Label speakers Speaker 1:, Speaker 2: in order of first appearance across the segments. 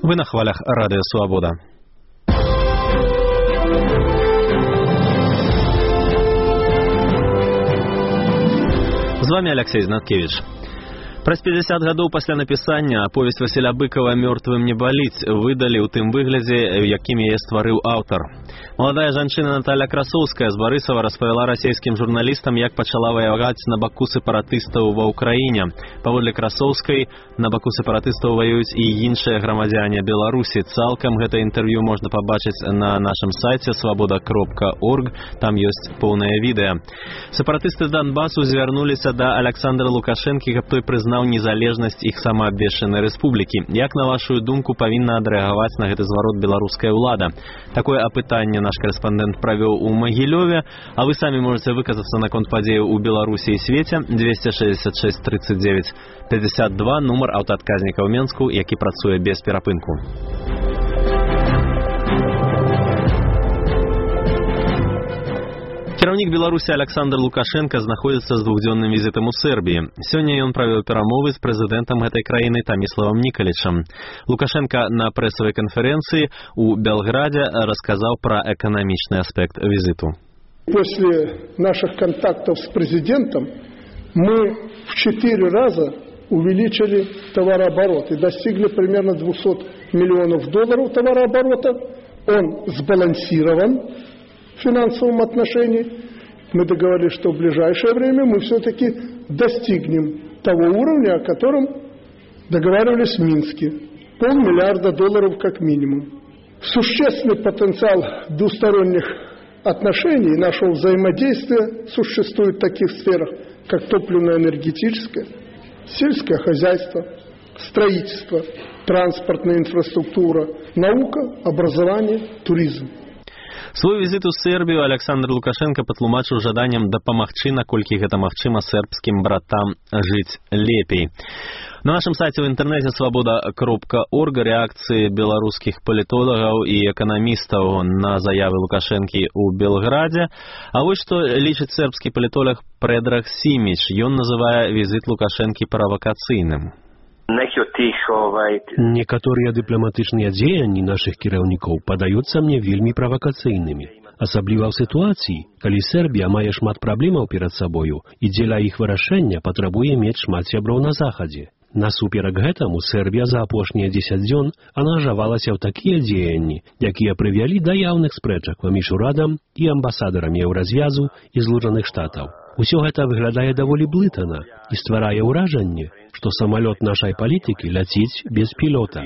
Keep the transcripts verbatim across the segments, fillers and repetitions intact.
Speaker 1: Вы на хвалях Радио Свобода. З вами Алексей Знаткевич. Праз пятьдесят гадоў пасля напісання аповесць Васіля Быкова «Мёртвым не баліць» выдалі ў тым выглядзе, якім яе стварыў аўтар. Маладая жанчына Наталья Красоўская з Барысава распавяла расійскім журналістам, як пачала ваяваць на баку сепаратыстаў ва ўкраіне. Паводле Красоўскай, на баку сепаратыстаў ваююць і іншыя грамадзяне Беларусі. Цалкам гэта інтэрв'ю можна пабачыць на нашым сайце свабода кропка орг, там ёсць поўнае відэа. Сепаратысты Донбасу звярнуліся да Александра Лукашэнкі, каб той прызнаў незалежнасць іх самаабвешчанай рэспублікі. Як, на вашу думку, павінна адрэагаваць на гэты зварот беларуская ўлада? Такое апытанне наш корэспандэнт правёў у Магілёве, а вы самі можете выказацца наконт падзеяў у Беларусі і свеце. Двести шестьдесят шесть тридцать девять пятьдесят два, нумар аўтаадказніка ў Менску, які працуе без перапынку. Кіраўнік Беларусі Александр Лукашенко знаходзіцца з двухдзённым візітам у Сербіі. Сёння ён правёў перамовы з прэзідэнтам гэтай краіны Томиславом Николичем. Лукашенко на прэсавай канферэнцыі у Белграде рассказал про экономичный аспект визиту.
Speaker 2: После наших контактов с президентом мы в четыре раза увеличили товарооборот и достигли примерно двухсот миллионов долларов товарооборота. Он сбалансирован в финансовом отношении. Мы договорились, что в ближайшее время мы все-таки достигнем того уровня, о котором договаривались в Минске. Полмиллиарда долларов как минимум. Существенный потенциал двусторонних отношений нашего взаимодействия существует в таких сферах, как топливно-энергетическое, сельское хозяйство, строительство, транспортная инфраструктура, наука, образование, туризм.
Speaker 1: Свой візит у Сербію Александр Лукашенко патлумачыў жаданнем дапамагчы, наколькі гэта магчыма, сербскім братам жыць лепей. На нашем сайте в интернете свобода кропка орг реакции белорусских политологов и экономистов на заявы Лукашенки у Белграде. А вот что лічыць сербский политолог Предраг Симич. Он называе визит Лукашенки правокацыйным.
Speaker 3: Некаторыя дыпламатычныя дзеянні нашых кіраўнікоў падаюцца мне вельмі правакацыйнымі. Асабліва ў сітуацыі, калі Сербія мае шмат праблемаў перад сабою і дзеля іх вырашэння патрабуе мець шмат сяброў на захадзе. Насуперак гэтаму Сербія за апошнія дзесяць дзён ангажавалася ў такія дзеянні, якія прывялі да яўных спрэчак паміж урадам і амбасадарамі Еўразвязу і Злучаных Штатаў. Усё гэта выглядае даволі блытана і стварае ўражанне, што самалёт нашай палітыкі ляціць без пілота.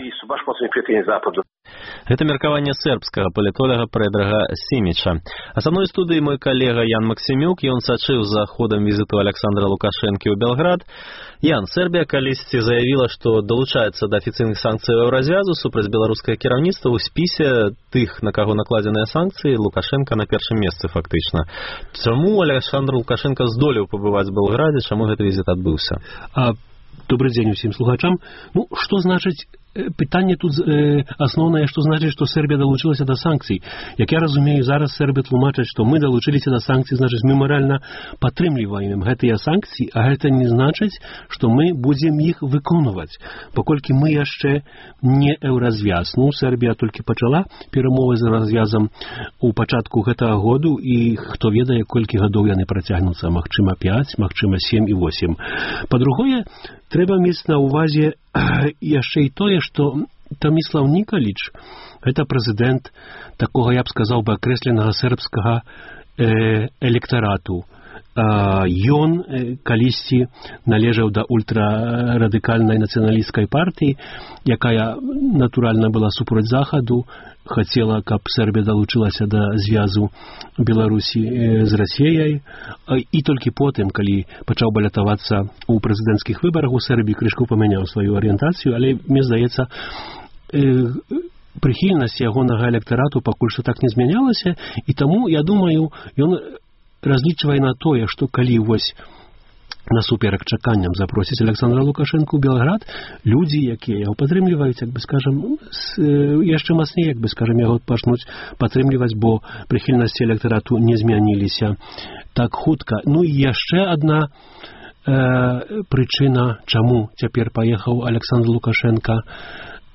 Speaker 1: Это меркаванне сербскага палітолага Предрага Симича. А са мной в студыі мой калега Ян Максимюк, ён сачыў за ходам візіту Александра Лукашэнкі ў Белград. Ян, Сербія калісьці заявіла, што далучаецца да афіцыйных санкцый Еўразвязу супраць беларускага кіраўніцтва. У спісе тых, на каго накладзеныя санкцыі, Лукашенко на першым месцы фактычна. Чаму Александр Лукашенко здолеў пабываць у Белграде, чаму гэты візіт адбыўся?
Speaker 3: А добрый дзень усім слухачам. Ну, што значыць пытанне тут э, асноўнае, што значыць, што Сербія далучылася да санкцый. Як я разумею, зараз сербы тлумачаць, што мы далучыліся да санкцый, значыць, мы маральна падтрымліваем гэтыя санкцыі, а гэта не значыць, што мы будзем іх выконваць. Паколькі мы яшчэ не Еўразвяз. Ну, Сербія толькі пачала перамовы з Еўразвязам у пачатку гэтага году, і хто ведае, колькі гадоў яны працягнуцца, магчыма пяць, магчыма сем і восем. Па-другое, трэба мець на ўвазе яшчэ і тое, што Томислав Николич – гэта прэзідэнт такога, я б сказаў бы, акрэсленага сербскага э, электарату. Ён э, калісьці належаў да ультрарадыкальнай нацыяналісцкай партыі, якая натуральна была супраць Захаду, хацела, каб Сербія далучылася да звязу Беларусі э, з Расіяй, і толькі потым, калі пачаў балятавацца ў прэзідэнцкіх выбарах у Сербіі, крышку памяняў сваю арыентацыю, але, мне здаецца, э, прыхільнасць ягонага электарату пакуль што так не змянялася, і таму, я думаю, ён разлічвае на тое, што калі вось насуперак чаканням запросіць Александра Лукашэнку ў Белград, людзі, якія яго падтрымліваюць, як бы скажам, яшчэ мацней, як бы скажам, яго пачнуць падтрымліваць, бо прыхільнасці электарату не змяніліся так хутка. Ну і яшчэ адна э, прычына, чаму цяпер паехаў Александр Лукашенко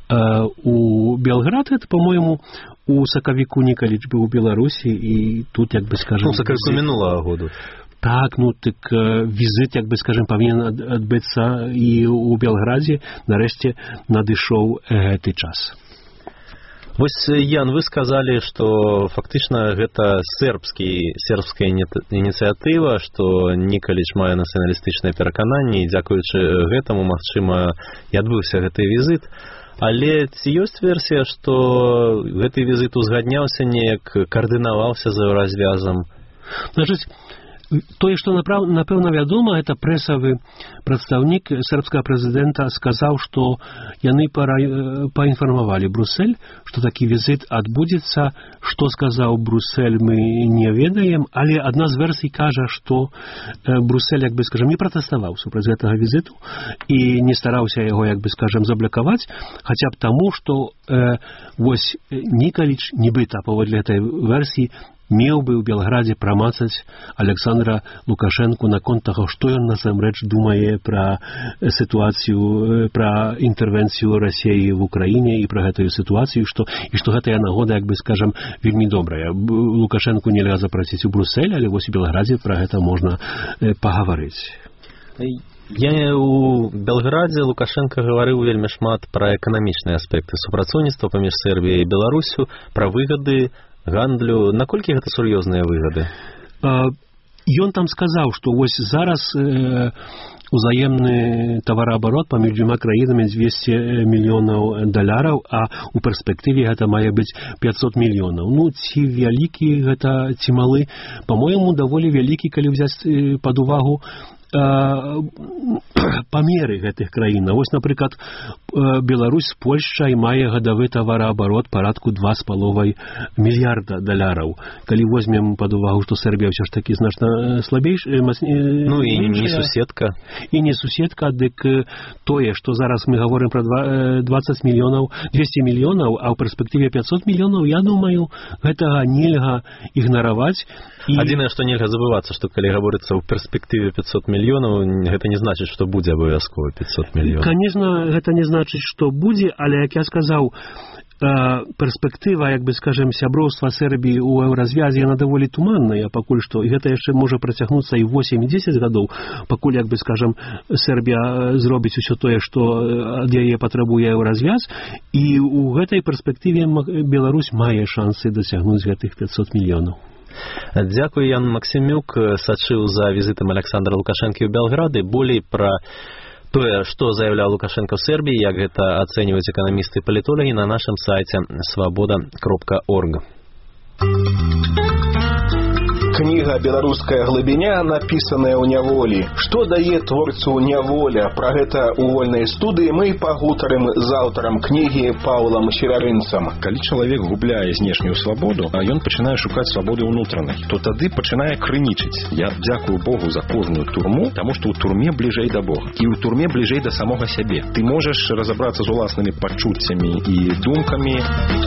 Speaker 3: у Белград, это, по-моему, у сакавіку Нікаліч быў у Беларусі, і тут, як бы скажем...
Speaker 1: Ну, сакавіку мінулага году.
Speaker 3: Так, ну, так візит, як бы скажем, павінен адбыцца і у Белградзе, нарэшце надышоў гэты час.
Speaker 1: Вось, Ян, вы сказалі, што фактычна гэта сербскі, сербская ініцыятыва, што Нікаліч мае нацыяналістычнае перакананне, і дзякуючы гэтаму, магчыма, і адбыўся гэты візит. Але ці ёсць версія, што гэты візит узгадняўся неяк, каардынаваўся за развязам?
Speaker 3: Значыць, тое, што напэўна вядома, это прэсавы прадстаўнік сербскага прэзідэнта сказаў, што яны паінфармавалі Брюссель, што такі візит адбудзецца. Што сказаў Брюссель, мы не ведаем, але адна з версій кажа, што Брюссель, як бы скажем, не пратэставаў супраць гэтага візіту і не стараўся яго, як бы скажем, заблакаваць, хаця б таму, што э, вось Нікаліч, нібыта паводле гэтай версіі, меў бы ў Белградзе прамацаць Александра Лукашэнку наконт таго, што ён насамрэч думае пра сітуацыю, пра інтэрвенцыю Расіі в Украіне і пра гэтую сітуацыю, што, і што гэтая нагода, як бы скажам, вельмі добрая. Лукашэнку нельга запрасіць у Брюссель, але вось у Белградзе пра гэта можна пагаварыць.
Speaker 1: Я у Белградзе Лукашенко гаварыў вельмі шмат пра эканамічныя аспекты супрацоўніцтва паміж Сербіяй і Беларусю, пра выгады гандлю. Наколькі гэта сур'ёзныя выгады?
Speaker 3: Ён там сказаў, што вось зараз э, узаемны тавараабарот паміж дзвюма краінамі двесце мільёнаў даляраў, а ў перспектыве гэта мае быць пятьсот мільёнаў. Ну, ці вялікі гэта, ці малы? Па-мойму, даволі вялікі, калі взяць э, пад увагу памеры гэтых краін. Вось, напрыклад, Беларусь з Польшчай мае гадавы тавараабарот парадку два з паловай мільярда даляраў. Калі возьмем пад увагу, што Сербія ўсё ж такі значна слабейшая,
Speaker 1: ну і не суседка.
Speaker 3: І не суседка, дык тое, што зараз мы гаворым пра двадцать мільёнаў, двесце мільёнаў, а ў перспектыве пятьсот мільёнаў, я думаю, гэтага нельга ігнараваць. І... Адзінае,
Speaker 1: што нельга забывацца, што калі гаворыцца ў перспектыве пятьсот мільёнаў, гэта не значыць, што будзе абавязкова пятьсот мільёнаў.
Speaker 3: Канешна, гэта не значыць, што будзе, але, як я сказаў, перспектыва, як бы скажем, сяброўства Сербіі ў еўразвязе, яна даволі туманная пакуль што, і гэта яшчэ можа працягнуцца і восемь-дзесяць гадоў, пакуль, як бы скажем, Сербія зробіць усё тое, што ад яе патрабуе еўразвяз, і ў гэтай перспектыве Беларусь мае шансы дасягнуць гэтых пятьсот мільёнаў.
Speaker 1: Дзякуй, Ян Максімюк, сачыў за візітам Александра Лукашэнкі ў Белграды. Болей пра тое, што заяўляў Лукашенко ў Сербіі, як гэта ацэньваюць эканамісты і палітолагі, на нашым сайце свабода кропка орг.
Speaker 4: Кніга «Беларуская глыбіня», напісаная ў няволі. Што дае творцу няволя? Пра гэта ў вольнай студыі мы пагутарым з аўтарам кнігі Паўлам Севярынцам.
Speaker 5: Калі чалавек губляе знешнюю свабоду, а ён пачынае шукаць свабоды ўнутранай, то тады пачынае крынічыць. Я дзякую Богу за кожную турму, таму што ў турме бліжэй да Бога. І ў турме бліжэй да самога сябе. Ты можаш разабрацца з уласнымі пачуццямі і думкамі.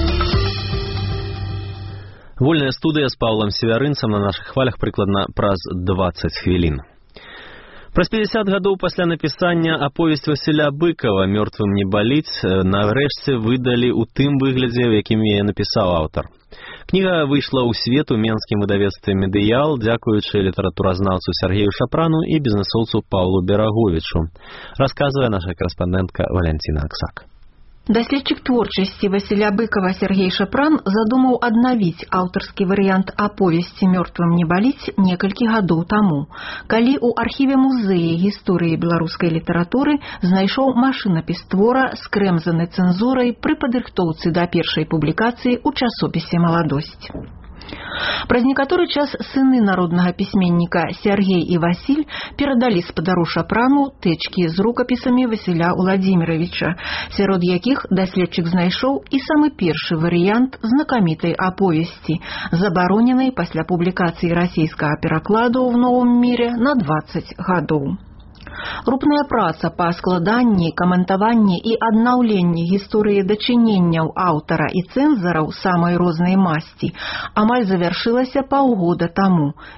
Speaker 1: Вольная студыя з Паўлам Севярынцам на нашых хвалях прыкладна праз дваццаць хвілін. Праз пятьдесят гадоў пасля напісання аповесць Васіля Быкова «Мёртвым не баліць» нарэшце выдалі ў тым выглядзе, у якім яе напісаў аўтар. Кніга выйшла ў свет у менскім выдавецтве «Медыял» дзякуючы літаратуразнаўцу Сергею Шапрану і бізнэсоўцу Паўлу Бераговічу, расказвае наша карэспандэнтка Валянціна Аксак.
Speaker 6: Даследчык творчасці Васіля Быкова Сергей Шапран задумаў аднавіць аўтарскі варыянт аповесці «Мёртвым не баліць» некалькі гадоў таму, калі ў архіве музея гісторыі беларускай літаратуры знайшоў машынапіс твора, скрэмзаны цэнзурай пры падрыхтоўцы да першай публікацыі ў часопісе «Маладосць». Праз некаторы час сыны народнага пісьменніка Сергей і Васіль перадалі спадару Шапрану тэчкі з рукапісамі Васіля Уладзіміровіча, сярод якіх даследчык знайшоў і самы першы варыянт знакамітай аповесці, забароненай пасля публікацыі расійскага перакладу ў Новым міре на дваццаць гадоў. Рупная праца па складанні, каментаванні і аднаўленні гісторыі дачыненняў аўтара і цэнзараў самай рознай масці амаль завяршылася паўгода таму,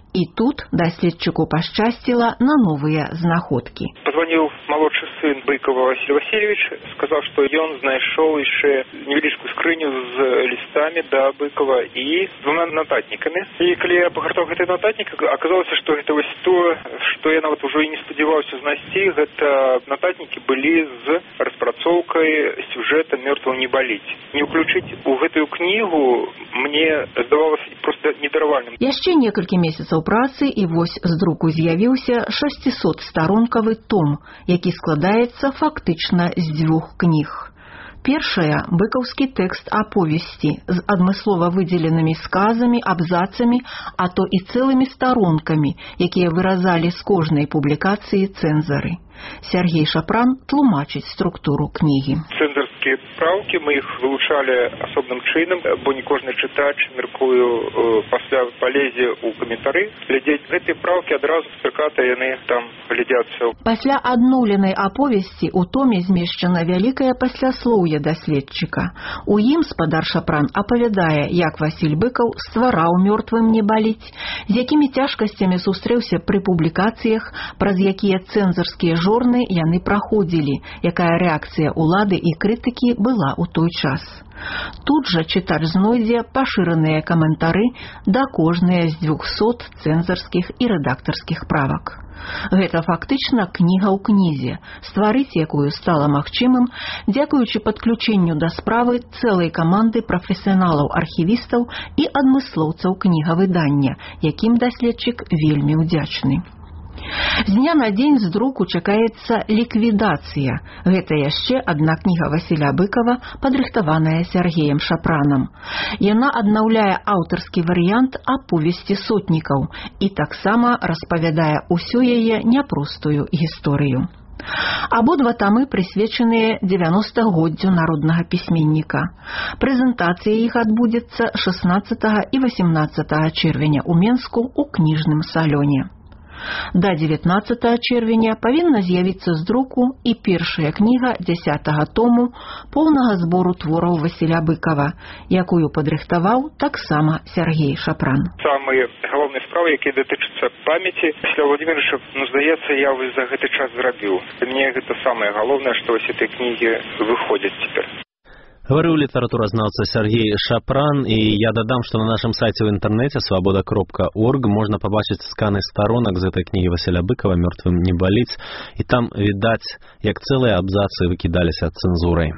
Speaker 6: И тут даследчику пашчасціла на новыя знаходкі.
Speaker 7: Позвонил молодший сын Быкова Василий Васильевич, сказал, что он знайшоў яшчэ невеличкую скрыню з листами до Быкова и двумя нотатниками. И когда я пагартаў гэты нотатник, оказалось, что это вось то, что я нават уже и не спадзяваўся знайсці, гэта нотатники были з распрацоўкай сюжета «Мёртвым не баліць». Не ўключыць у гэтую книгу мне здавалось просто недаравальным.
Speaker 6: Яшчэ некалькі месяцаў працы і вось з друку з'явіўся шасцісотстаронкавы том, які складаецца фактычна з дзвюх кніг. Першая – быкаўскі тэкст аповесці з адмыслова выдзеленымі сказамі, абзацамі, а то і цэлымі старонкамі, якія выразалі з кожнай публікацыі цэнзары. Сергей Шапран тлумачыць структуру кнігі.
Speaker 7: Цэнзарскія праўкі мы іх вылучалі асобным чынам, бо не кожны чытач, мяркую, пасля палезе ў каментары глядзець гэтыя праўкі адразу спрыката яны там глядзяцца.
Speaker 6: Пасля адноўленай аповесці ў томе змешчана вялікае пасляслоўе даследчыка. У ім спадар Шапран апавядае, як Васіль Быкаў ствараў «Мёртвым не баліць», з якімі цяжкасцямі сустрэўся пры публікацыях, праз якія цэнзарскія жорны яны праходзілі, якая рэакцыя ўлады і крытыкі была ў той час. Тут жа чытач знойдзе пашыраныя каментары да кожныя з дзвюхсот цэнзарскіх і рэдактарскіх правак. Гэта фактычна кніга ў кнізе, стварыць якую стала магчымым дзякуючы падключэнню да справы цэлай каманды прафесіяналаў-архівістаў і адмыслоўцаў кнігавыдання, якім даследчык вельмі ўдзячны. З дня на дзень з друку чакаецца ліквідацыя. Гэта яшчэ адна кніга Васіля Быкава, падрыхтаваная Сергеем Шапранам. Яна аднаўляе аўтарскі варыянт аповесці сотнікаў і таксама распавядае ўсю яе няпростую гісторыю. Абодва тамы прысвечаныя дзевяностагоддзю народнага пісьменніка. Прэзентацыя іх адбудзецца шаснаццатага і васемнаццатага чэрвеня ў Менску ў кніжным салёне. Да дзевятнаццатага чэрвеня павінна з'явіцца з друку і першая кніга дзясятага тому поўнага збору твораў Васіля Быкава, якую падрыхтаваў таксама Сергей Шапран.
Speaker 7: Самыя галоўныя справы, якія датычацца памяці Васіля Владимировича, ну, здаецца, я вось за гэты час зрабіў. Для мяне гэта самае галоўнае, што вось этой кнігі выходзяць цяпер.
Speaker 1: Говорил литературознавца Сергей Шапран, и я додам, что на нашем сайте в интернете свобода кропка орг можно побачить сканы сторонок з этой книги Василя Быкова «Мёртвым не баліць», и там видать, як целые абзацы выкидались от цензурой.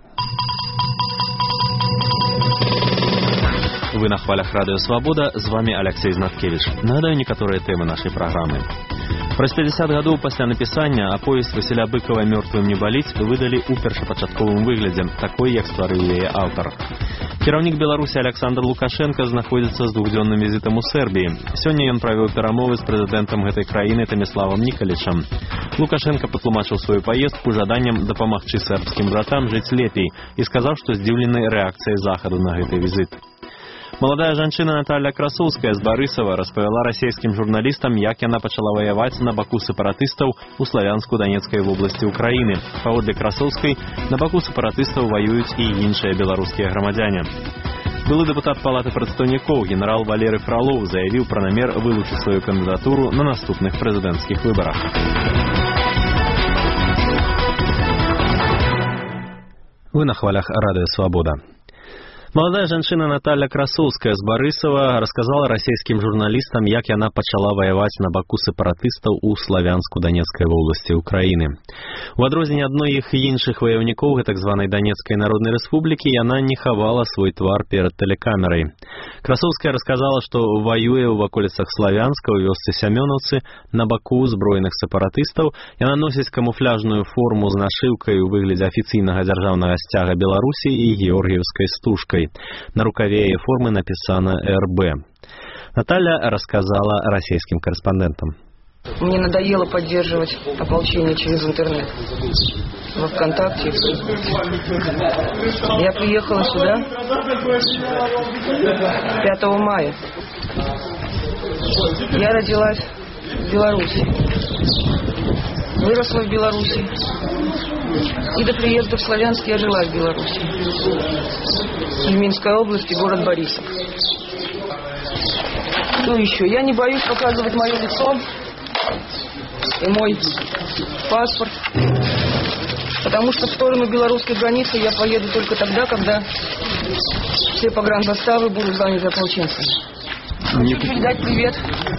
Speaker 1: Вы на хвалях Радио Свобода, с вами Алексей Знаткевич. Нагадаю некоторые темы нашей программы. Праз пятьдесят гадоў пасля напісання аповесць Васіля Быкава «Мёртвым не баліць» выдалі ў першапачатковым выглядзе, такой, як стварыў яе аўтар. Кіраўнік Беларусі Александр Лукашенко знаходзіцца з двухдзённым візітам у Сербіі. Сёння ён правёў перамовы з прэзідэнтам гэтай краіны Таміславам Нікалічам. Лукашенко патлумачыў сваю паездку жаданнем дапамагчы сербскім братам жыць лепей і сказаў, што здзіўлены рэакцыяй Захаду на гэты візіт. Маладая жанчына Наталья Красоўская з Барысава распавяла расійскім журналістам, як яна пачала ваяваць на баку сепаратыстаў у Славянску-Данецкай вобласці Украіны. Паводле Красоўскай, на баку сепаратыстаў ваююць і іншыя беларускія грамадзяне. Былы дэпутат палаты прадстаўнікоў генерал Валерый Фролов заявіў пра намер вылучыць сваю кандыдатуру на наступных прэзідэнцкіх выбарах. Вы на хвалях Радио Свобода. Маладая жанчына Наталья Красоўская з Барысава расказала расійскім журналістам, як яна пачала ваяваць на баку сепаратыстаў у Славянску-Данецкай вобласці Украіны. У адрозненне адной іх іншых ваяўнікоў гэтак званай Данецкай народнай рэспублікі, яна не хавала свой твар перад тэлекамерай. Красоўская расказала, што ваюе ў ваколіцах Славянска ў вёсцы Сямёнаўцы на баку зброеных сепаратыстаў. Яна носіць камуфляжную форму з нашыўкай у выглядзе афіцыйнага дзяржаўнага сцяга Беларусі і георгіеўскай стужкай. На рукаве ее формы написано эр бэ. Наталья рассказала российским корреспондентам.
Speaker 8: Мне надоело поддерживать ополчение через интернет, во ВКонтакте. Я приехала сюда пятого мая. Я родилась в Беларуси, выросла в Беларуси. И до приезда в Славянск я жила в Беларуси. В Минской области, город Борисов. Что еще? Я не боюсь показывать мое лицо и мой паспорт, потому что в сторону белорусской границы я поеду только тогда, когда все погранзаставы будут заняты ополченцами. Хочу передать привет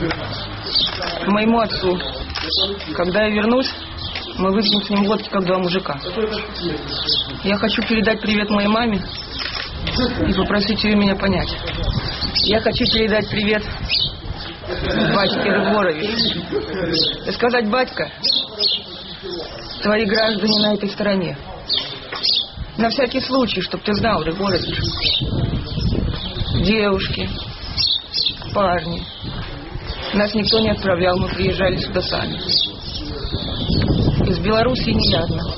Speaker 8: моему отцу. Когда я вернусь, мы выпьем с ним водки, как два мужика. Я хочу передать привет моей маме и попросить ее меня понять. Я хочу передать привет батьке Рыгоровичу. И сказать: батька, твои граждане на этой стороне. На всякий случай, чтобы ты знал, Рыгорович. Девушки, парни. Нас никто не отправлял, мы приезжали сюда сами. Из Белоруссии не я одна.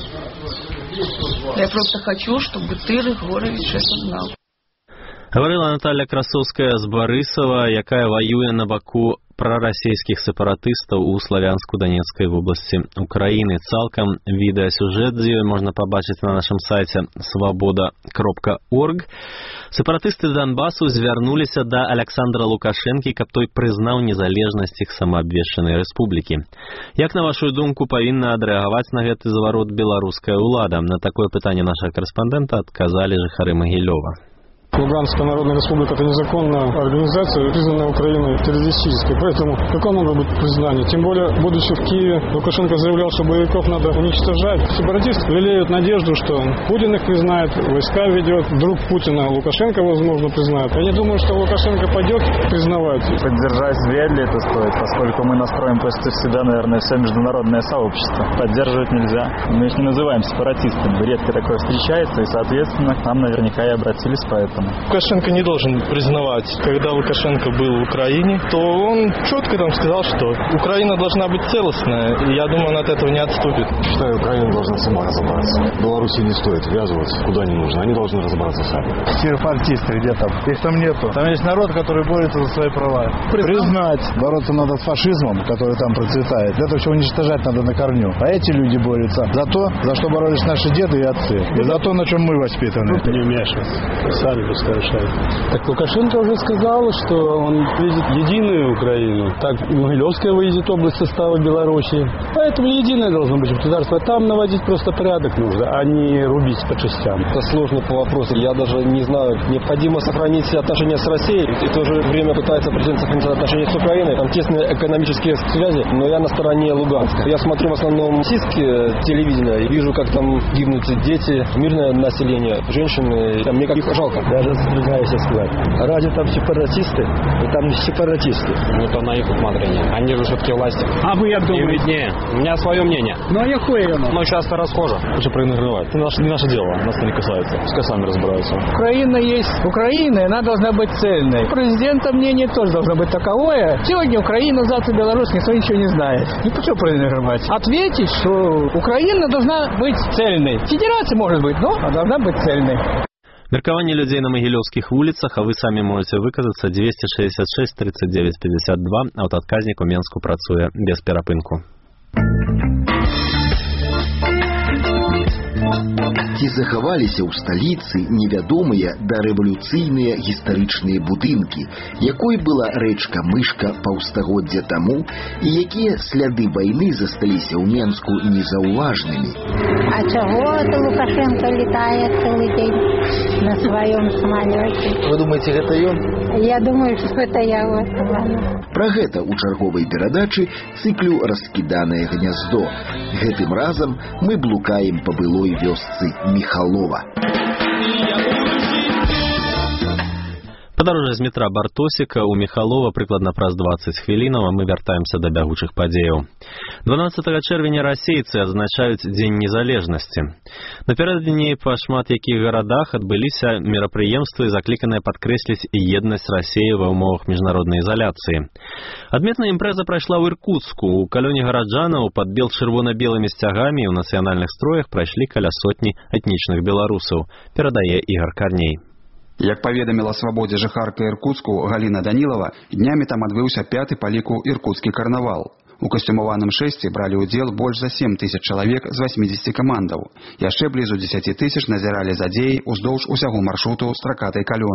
Speaker 8: Я просто хочу, чтобы ты, Рыгорович, это знал.
Speaker 1: Говорила Наталя Красовская з Барысава, якая воюе на баку прарасійскіх сепаратыстаў у Славянску-Данецкай вобласці Украіны. Цалкам відэасюжэт з ёй можна пабачыць на нашым сайце свабода кропка орг. Сепаратысты Донбасу звярнуліся да Александра Лукашэнкі, каб той прызнаў незалежнасць іх самаабвешчанай рэспублікі. Як, на вашу думку, павінна адрэагаваць на гэты зварот беларуская ўлада? На такое пытанне нашага корэспандэнта адказалі жыхары Магілёва.
Speaker 9: Луганская Народная Республика – это незаконная организация, признанная Украиной террористической. Поэтому какое надо быть признание? Тем более, будучи в Киеве, Лукашенко заявлял, что боевиков надо уничтожать. Сепаратисты лелеют надежду, что Путин их признает, войска ведет. Вдруг Путина Лукашенко, возможно, признает. Я не думаю, что Лукашенко пойдет признавать.
Speaker 10: Поддержать вряд ли это стоит, поскольку мы настроим против себя, наверное, все международное сообщество. Поддерживать нельзя. Мы их не называем сепаратистами. Редко такое встречается, и, соответственно, к нам наверняка и обратились по этому.
Speaker 9: Лукашенко не должен признавать. Когда Лукашенко был в Украине, то он четко там сказал, что Украина должна быть целостная, и я думаю, он от этого не отступит.
Speaker 11: Считаю, Украина должна сама разобраться. Беларуси не стоит ввязываться куда не нужно, они должны разобраться сами.
Speaker 12: Сепаратисты где там? Их там нету. Там есть народ, который борется за свои права. Признать. Бороться надо с фашизмом, который там процветает. Для того, что уничтожать надо на корню. А эти люди борются за то, за что боролись наши деды и отцы. И за то, на чем мы воспитаны.
Speaker 9: Не вмешиваться. Сами пускай решают. Так Лукашенко уже сказал, что он видит единую Украину. Так Могилевская выйдет область состава Белоруссии. Поэтому единое должно быть государство. Там наводить просто порядок нужно, а не рубить по частям.
Speaker 13: Это сложный вопрос. Я даже не знаю. Необходимо сохранить отношения с Россией. И в то же время пытается президент сохранить отношения с Украиной. Там тесные экономические связи. Но я на стороне Луганска. Я смотрю в основном российские телевидения и вижу, как там гибнут дети, мирное население, женщины. Там мне как их жалко.
Speaker 9: Даже затрудняюсь сказать.
Speaker 13: Ради там сепаратисты, и там сепаратисты.
Speaker 14: Ну, это на их усмотрение. Они же все-таки власти.
Speaker 9: А вы як думаете?
Speaker 14: Им виднее. У меня свое мнение.
Speaker 9: Ну, а якое оно?
Speaker 14: Но часто расхоже.
Speaker 11: Лучше проигнорировать. Это наше, не наше дело. Нас это не касается. Пускай сами разбираются.
Speaker 9: Украина есть Украина, и она должна быть цельной. Президента мнение тоже должно быть таковое. Сегодня Украина, завтра Беларусь, никто ничего не знает. Ну, почему проигнорировать? Ответить, что Украина должна быть цельной. Федерация может быть, но она должна быть цельной.
Speaker 1: Меркаванне людзей на магілёўскіх вуліцах, а вы самі можаце выказацца. Двести шестьдесят шесть тридцать девять пятьдесят два. Аўтаадказнік у Менску працуе без перапынку.
Speaker 15: Ці захаваліся ў сталіцы невядомыя дарэвалюцыйныя гістарычныя будынкі, якой была рэчка-мышка паўстагоддзя таму, і якія сляды вайны засталіся ў Менску незаўважнымі.
Speaker 16: А чаго это Лукашенко летае цэлы дзень на сваём самалёце?
Speaker 15: Вы думаеце, гэта ён?
Speaker 16: Я думаю, што гэта яго.
Speaker 15: Пра гэта ў чарговай перадачы цыклю «Раскіданае гняздо». Гэтым разам мы блукаем па былой вёсцы Михалова.
Speaker 1: Падарожжа з метра Бартосіка ў Михалова прыкладна праз дваццаць хвілінаў, а мы вяртаемся да бягучых падзеяў. дванаццатага чэрвеня расейцы адзначаюць Дзень незалежнасці. Напярэдадні па шмат якіх гарадах адбыліся мерапрыемствы, закліканыя падкрэсліць еднасць Расіі ва ўмовах міжнароднай изоляцыі. Адметная імпрэза прайшла ў Іркуцку. У калёне гараджанаў пад бел чырвона-белымі сцягамі ў нацыянальных строях прайшлі каля сотні этнічных беларусаў, перадае Ігор Карней.
Speaker 17: Як паведаміла «Свабодзе» жыхарка Іркуцку Галіна Данілова, днямі там адбыўся пяты па ліку іркуцкі карнавал. У касцюмаваным шэсці бралі ўдзел больш за сем тысяч чалавек з васьмідзесяці камандаў. Яшчэ блізу дзесяці тысяч назіралі за дзеяй уздоўж усяго маршруту стракатай калёны.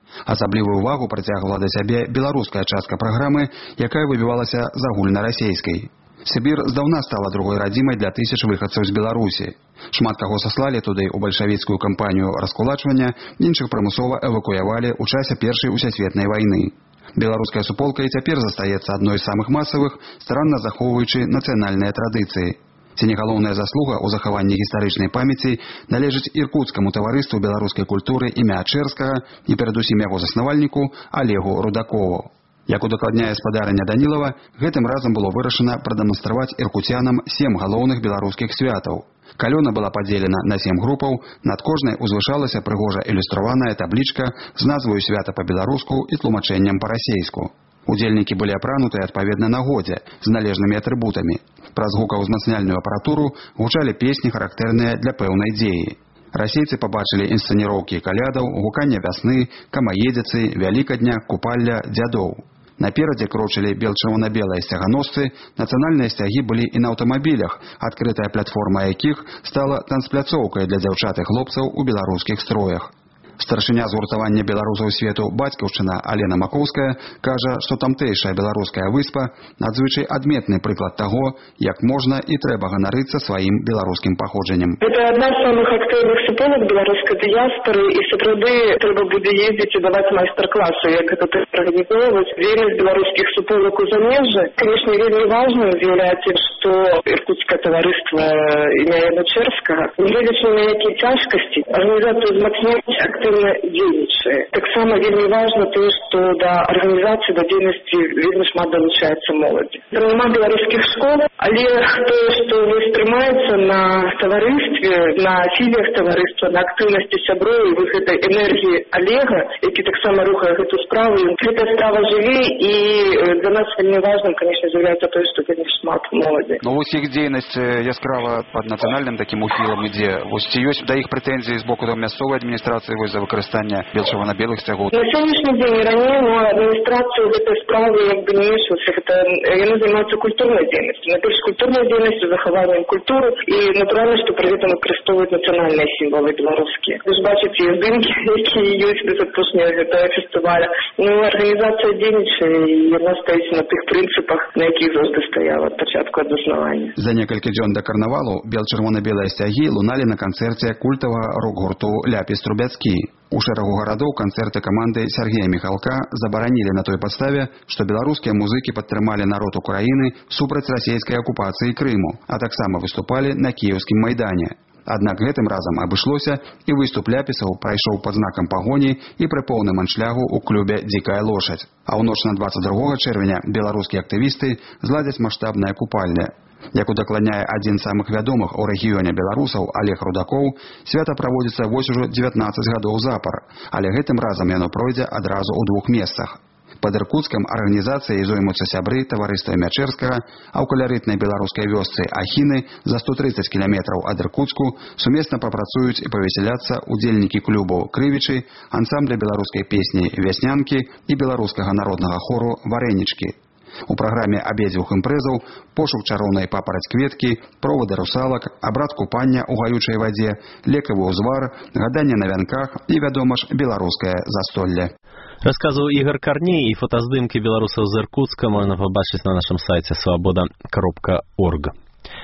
Speaker 17: Асаблівую увагу прыцягвала да сябе беларуская частка праграмы, якая выбівалася з агульнарасейскай. Сібір здаўна стала другой радзімай для тысяч выхадцаў з Беларусі. Шмат каго саслалі туды ў бальшавіцкую кампанію раскулачвання, іншых прымусова эвакуявалі ў часе Першай усесветнай вайны. Беларуская суполка і цяпер застаецца адной з самых масавых, старанна захоўваючы нацыянальныя традыцыі. Ці не галоўная заслуга ў захаванні гістарычнай памяці належыць іркуцкаму таварыству беларускай культуры імя Ачэрскага і перадусім яго заснавальніку Олегу Рудакову. Як удакладняе спадарня Данілава, гэтым разам было вырашана прадэманстраваць іркуцянам сем галоўных беларускіх святаў. Калёна была падзелена на сем групаў, над кожнай узвышалася прыгожа ілюстраваная таблічка з назваю свята па-беларуску і тлумачэннем па-расейску. Удзельнікі былі апрануты адпаведна нагодзе, з належнымі атрыбутамі. Праз гукаўзмацняльную апаратуру гучалі песні, характэрныя для пэўнай дзеі. Расейцы пабачылі інсцэніроўкі калядаў, гукання вясны, камаедзіцы, вялікадня, купалля, дзядоў. Наперадзе крочылі бел-чырвона-белыя сцяганосцы, нацыянальныя сцягі былі і на аўтамабілях, адкрытая платформа якіх стала танцпляцоўкай для дзяўчат і хлопцаў у беларускіх строях. Старшыня згуртавання беларусаў свету бацькаўшчына Алена Маковская кажа, што тамтэйшая беларуская выспа надзвычай адметны прыклад таго, як можна і трэба ганарыцца сваім беларускім паходжаннем.
Speaker 18: Это одна з самых актыўных суполак беларускай дыяспоры, і сапраўды трэба будзе ездзіць і даваць майстар-класы, як гэта арганізоўваць. Дзейнасць беларускіх суполак у замежжы, конечно, вельмі важна з'яўляецца, што іркутскае таварыства імя Ячэрскага, нягледзячы на якія цяжкасці, арганізацыя ўзмацняецца актыўна дзейнічае. Таксама вельмі важна тое, што да арганізацыі, да дзейнасці вельмі шмат далучаецца моладзі. Няма беларускіх школ, але тое, што вось трымаецца на таварыстве, на філіях таварыства, на актыўнасці сяброў і вы гэтай энергіі Олега, які таксама рухае гэту справу, гэта справа жыве, і для нас вельмі важным, конечно, з'яўляецца тое, што вельмі шмат моладзі.
Speaker 17: Ну вось іх дзейнасць яскрава пад нацыянальным такім ухілам ідзе. Вось ці ёсць да іх прэтэнзіі з боку мясцовай адміністрацыі вось за выкарыстання бел-чырвона-белых сцягоў?
Speaker 18: На сённяшні дзень раней, но адміністрацыю гэтай справы як бы не мешваецца. Гэта яны займаюцца культурнай дзейнасцю. Найперш культурнай дзейнасцю, захаваннем культуры, і натуральна, што пры гэтым выкарыстоўваюць нацыянальныя сімвалы беларускія. Вы ж бачыце здымкі, якія ёсць без апошняга гэтага фестываля. Ну, арганізацыя дзейнічае, і яна стаіць на тых прынцыпах, на якіх заўжды стаяла ад пачатку ад заснавання.
Speaker 17: За некалькі дзён да карнавалу бел-чырвона-белыя сцягі луналі на канцэрце культавага рок-гурту Ляпіс Трубяцкі. У шэрагу гарадоў канцэрты каманды Сергея Міхалка забаранілі на той падставе, што беларускія музыкі падтрымалі народ Украіны супраць расійскай акупацыі Крыму, а таксама выступалі на кіеўскім майдане. Аднак гэтым разам абышлося, і выступ ляпісаў прайшоў пад знакам пагоні і пры поўным аншлягу ў клубе «Дзікая лошадь». А ў ноч на дваццаць другога чэрвеня беларускія актывісты зладзяць маштабнае купальне. Як удакладняе адзін з самых вядомых у рэгіёне беларусаў Олег Рудакоў, свята праводзіцца вось ужо дзевятнаццаць гадоў запар, але гэтым разам яно пройдзе адразу ў двух месцах. Пад Іркуцкам арганізацыяй зоймуцца сябры таварыства імя Ячэрскага, а ў каларытнай беларускай вёсцы Ахіны за сто трыццаць кіламетраў ад Іркуцку сумесна папрацуюць і павесяляцца удзельнікі клубу «Крывічы», ансамбля беларускай песні «Вяснянкі» і беларускага народнага хору «Варэнічкі». У праграме абедзвюх імпрэзаў пошук чароўнай папараць-кветкі, провады русалак, абрад купання ў гаючай вадзе, лекавы ўзвар, гаданне на вянках і, вядома ж, беларускае застолле.
Speaker 1: Рассказывал Игорь Корней, и фотоздымки белорусов из Иркутска можно побачить на нашем сайте свобода кропка орг.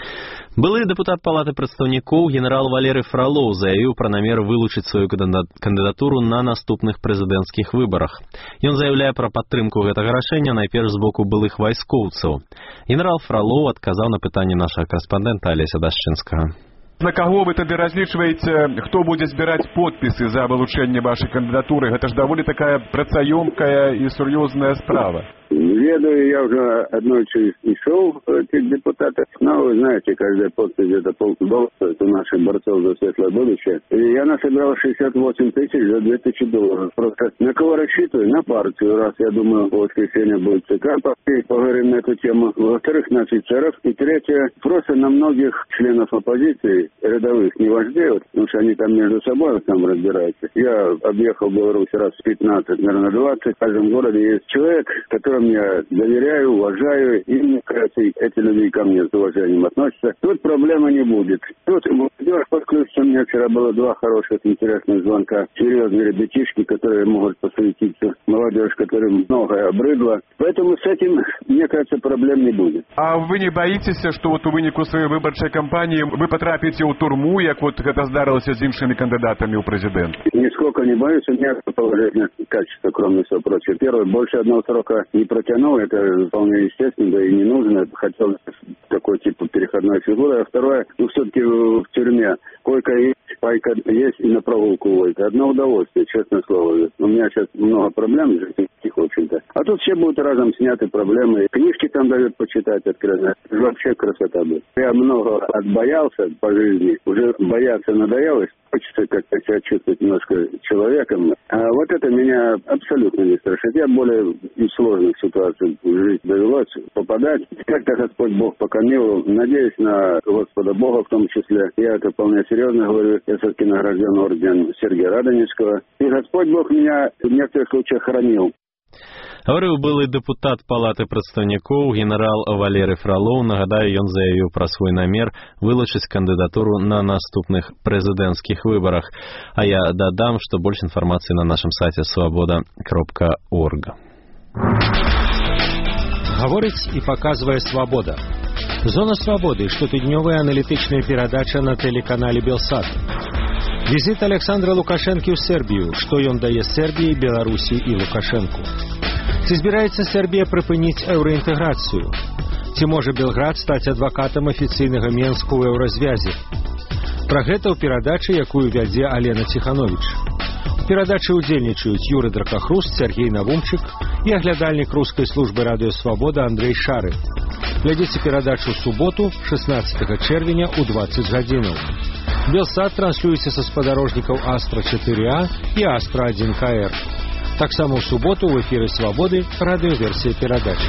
Speaker 1: Былы депутат Палаты прадстаўнікоў генерал Валерый Фролоў заявіў пра намер вылучыць сваю кандыдатуру на наступных прэзідэнцкіх выбарах. Ён заяўляе пра падтрымку гэтага рашэння найперш з боку былых вайскоўцаў. Генерал Фролоў адказаў на пытанне нашага корэспандэнта Алеся Дашчынскага.
Speaker 19: На каго вы тады разлічваеце, хто будзе збіраць подпісы за вылучэнне вашай кандыдатуры? Гэта ж даволі такая працаёмкая і сур'ёзная справа.
Speaker 20: Ведаю, я уже однойчи ушел этих депутатов, но вы знаете, каждая подпись это полдоллара, это наших борцов за светлое будущее. И я насобирал шестьдесят восемь тысяч за две тысячи долларов. Просто на кого рассчитываю? На партию, раз я думаю, в воскресенье будет ЦК, поговорим на эту тему. Во-вторых, на офицеров. И третье, просто на многих членов оппозиции, рядовых, не вождей, вот, потому что они там между собой там разбираются. Я объехал Беларусь раз пятнадцать, наверное, двадцать. В каждом городе есть человек, который которым я доверяю, уважаю, и, мне кажется, эти люди ко мне с уважением относятся, тут проблемы не будет. Тут молодежь подключится. У меня вчера было два хороших, интересных звонка. Серьезные ребятишки, которые могут посвятиться. Молодежь, которым многое обрыдло. Поэтому с этим, мне кажется, проблем не будет.
Speaker 19: А вы не боитесь, что вот у вынику своей выборчей кампании вы потрапите у турму, як вот это здарилося с іншими кандидатами у президент?
Speaker 20: Нисколько не боюсь. У меня положительное качество, кроме всего прочего. Первое, больше одного срока не протянул. Это вполне естественно, да и не нужно. Хотел такой тип переходной фигуры. А второе, ну все-таки в тюрьме койка есть, пайка есть и на прогулку войка. Одно удовольствие, честное слово. У меня сейчас много проблем жизненных, в общем-то. А тут все будут разом сняты проблемы. Книжки там дают почитать откровенно. Вообще красота будет. Я много отбоялся по жизни. Уже бояться надоелось. Хочется как-то себя чувствовать немножко человеком. А вот это меня абсолютно не страшит. Я более из сложных ситуаций в жизни довелось попадать. Как-то Господь Бог покормил. Надеюсь на Господа Бога в том числе. Я это вполне серьезно говорю. Я все-таки награжден орден Сергея Радонежского. И Господь Бог меня в некоторых случаях хранил.
Speaker 1: Гаварыў былы дэпутат палаты прадстаўнікоў генерал Валерый Фролоў. Нагадаю, ён заявіў пра свой намер вылучыць кандыдатуру на наступных прэзідэнцкіх выбарах. А я дадам, што больш інфармацыі на нашым сайце свабода кропка орг.
Speaker 21: Гаворыць і паказвае свабода. Зона свабоды, штотыднёвая аналітычная перадача на тэлеканале Белсат. Візіт Александра Лукашэнкі ў Сербію, што ён дае Сербіі, Беларусі і Лукашэнку. Ці збіраецца Сербія прыпыніць еўраінтэграцыю? Ці можа Белград стаць адвакатам афіцыйнага Менску ў еўразвязе? Пра гэта ў перадачы, якую вядзе Алена Ціхановіч. У перадачы ўдзельнічаюць Юры Дракахруст, Сергей Навумчык і аглядальнік рускай службы радыё Свабода Андрей Шары. Глядзіце перадачу ў суботу, шаснаццатага чэрвеня ў дваццаць гадзінаў. Белсат транслюецца са спадарожнікаў Астра чатыры А і Астра адзін К Р. Таксама ў суботу ў эфіры Свабоды радыёверсія перадачы.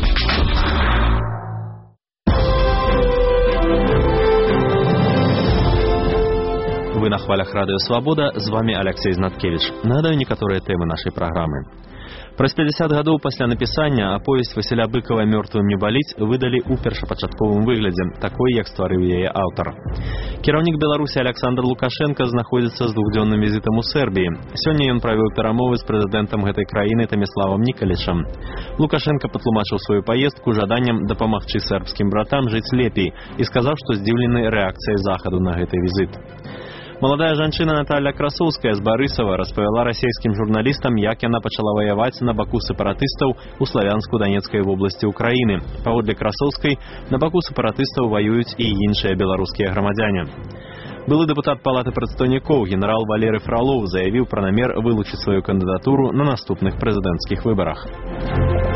Speaker 1: Вы на хвалях радыё Свабода, з вами Алексей Знаткевич. Нагадаю некаторыя тэмы нашай праграмы. Праз пятьдесят гадоў пасля напісання аповесць Васіля Быкова «Мёртвым не баліць» выдалі ў першапачатковым выглядзе, такой, як стварыў яе аўтар. Кіраўнік Беларусі Александр Лукашенко знаходзіцца з двухдзённым візітам у Сербіі. Сёння ён правёў перамовы з прэзідэнтам гэтай краіны Таміславам Нікалічам. Лукашенко патлумачыў сваю паездку жаданнем дапамагчы сербскім братам жыць лепей і сказаў, што здзіўлены рэакцыяй Захаду на гэты візіт. Маладая жанчына Наталья Красоўская з Барысава распавяла расійскім журналістам, як яна пачала ваяваць на баку сепаратыстаў у Славянску-Данецкай вобласці Украіны. Паводле Красоўскай, на баку сепаратыстаў ваююць і іншыя беларускія грамадзяне. Былы дэпутат палаты прадстаўнікоў генерал Валерый Фролоў заявіў пра намер вылучыць сваю кандыдатуру на наступных прэзідэнцкіх выбарах.